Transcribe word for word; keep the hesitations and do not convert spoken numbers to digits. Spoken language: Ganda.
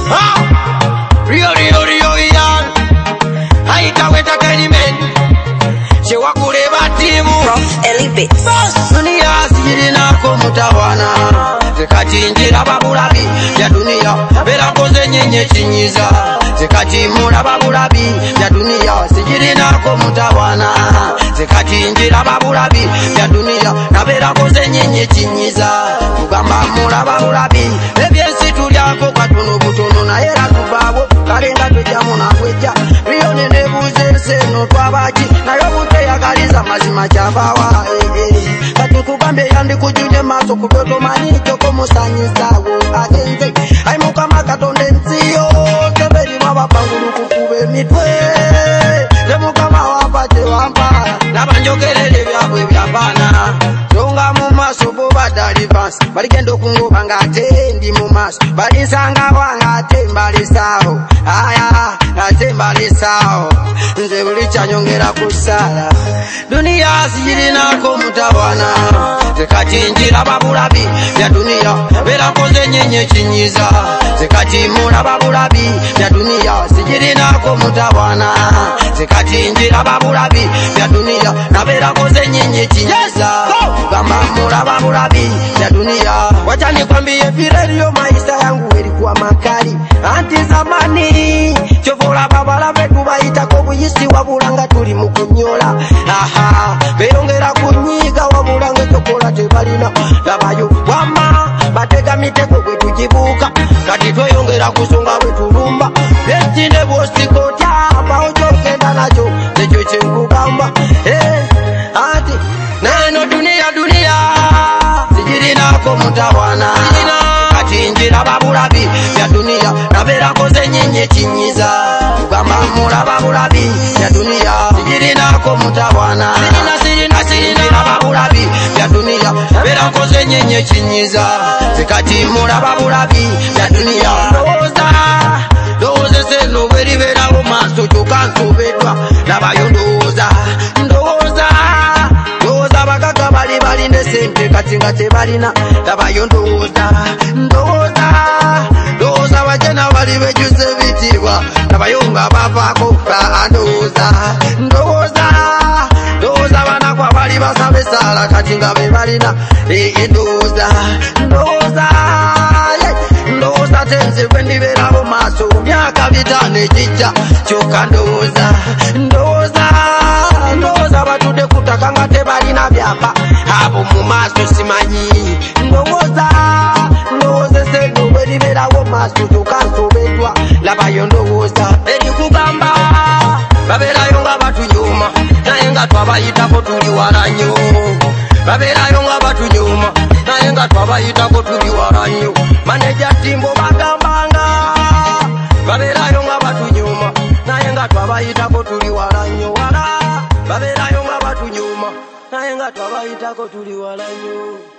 Rio Rio Rio Ian Haitawe entertainment Shewa kureba timu Prof Elibit Dunia sijirinako mutawana Zikachinjira babulabi ya dunia Bela koze nyenye chinyiza Zikachimura babulabi ya dunia Sijirinako mutawana Zikachinjira babulabi ya dunia Nabela koze nyenye chinyiza Kugamba mura babulabi Ebyensi tulyako katunu butunu na era tubabo Kalenga tujamu na kweja Rio nene buze seno twabaji Na yobuke ya kaliza mazima chabawa eh, eh. Kati kugambe yandi kujunye maso kudoto mani choko musanyiza wo agenze Hai mukama katonde nsiyo Kebeli mabapangulu kukube mitwe Le mukama wapate wampa Nabanjokelele vyabwe vyabana Songa mumaso bo badali vans Baligendo kungoba ngate ndi mumaso Balisanga wangate mbali sao Aya ngate mbali sao Nze bulicha nyongera kusala Dunia sijirinako mutawana Zikachinjira babulabi ya dunia Bela koze nyenye chinyiza Zikachimura babulabi ya dunia Sijirinako mutawana Zikachinjira babulabi ya dunia Na bela koze nyenye chinyiza Gamba mura babulabi ya dunia Wacha nikwambie vile rio maisha yangu ilikuwa makali Anti zamani Chovola babala vetu baita kubuyisi wabulanga tuli mukunyola Aha Beyongera kunyiga wabulanga chokola tebalina Labayo wama Batega miteko kwetu jibuka Kati tweyongera kusonga wetu rumba Betine bosi kotya Bao chokenda nacho Necho chengugamba Eh Anti Neno dunia dunia Sijirinako mutawana Kachinjira babulabi ya dunia Nabela koze nyenye chinyiza Kugamba mura babulabi ya dunia Sijirinako mutawana Kachinjira babulabi ya dunia Nabela koze nyenye chinyiza Zikachimura babulabi ya dunia Ndoza Ndoze seno veri vera umaso Chokanso vedwa Nabayo ndoza Ndoza Ndoza bagaga bali bali nesente Katinga tebalina Nabayo ndoza Ndoza Ndoza wajena bali bejuze vitiwa Nabayonga bavako Ndoza Ndoza Ndoza wanakwa bali basabe sala Katinga bebalina Ndoza Ndoza Ndoza tenze kwendi berabo maso Myaka vitane chicha Choka ndoza Ndoza Ndoza batude kutakanga tebalina byapa Abo mumaso simanyi Ndoza Ndoza sendo kwendi berabo maso Chokanso bedwa Labayo ndoza Eri kugamba Babelayo nga batunyuma Naye nga twabayitako tuli waranyo Babelayo nga batunyuma Naye nga twabayitako tuli waranyo Maneja timbo bagambanga Babelayo nga batunyuma Naye nga twabayitako tuli waranyo wala Babelayo nga batunyuma Naye nga twabayitako tuli waranyo